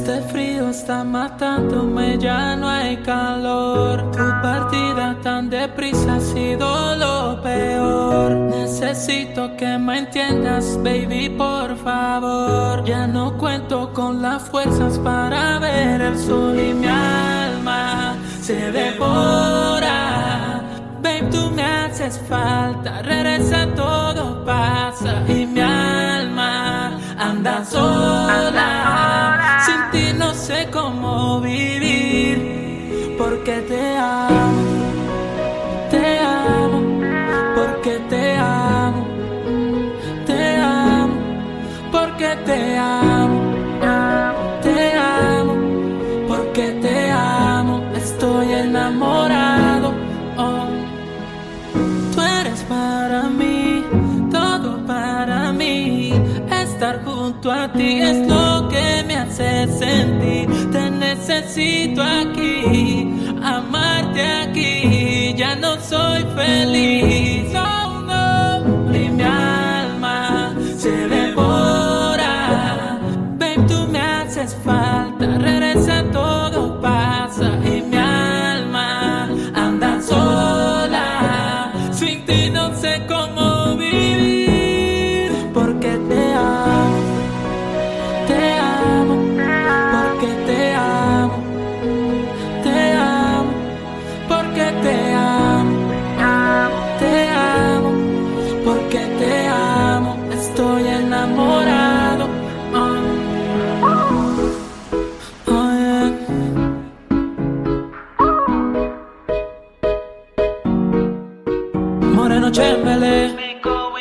Este frío está matándome, ya no hay calor. Tu partida tan deprisa ha sido lo peor. Necesito que me entiendas, baby, por favor. Ya no cuento con las fuerzas para ver el sol y mi alma se devora. Babe, tú me haces falta, regresa, todo pasa y mi alma anda sola. Sin ti no sé cómo vivir, porque te amo, porque te amo, porque te amo, porque te amo, estoy enamorado. Oh. Tú eres para mí, todo para mí. Estar junto a ti es lo que me hace sentir. Te necesito aquí, amarte aquí. Ya no soy feliz, oh no. Y mi alma se devora. Babe, tú me haces falta, regresa, todo pasa y mi alma anda sola. Sin ti no sé cómo vivir, porque te amo, porque te amo, porque te amo, porque te amo, estoy enamorado. Oh, yeah. Moreno Chembele.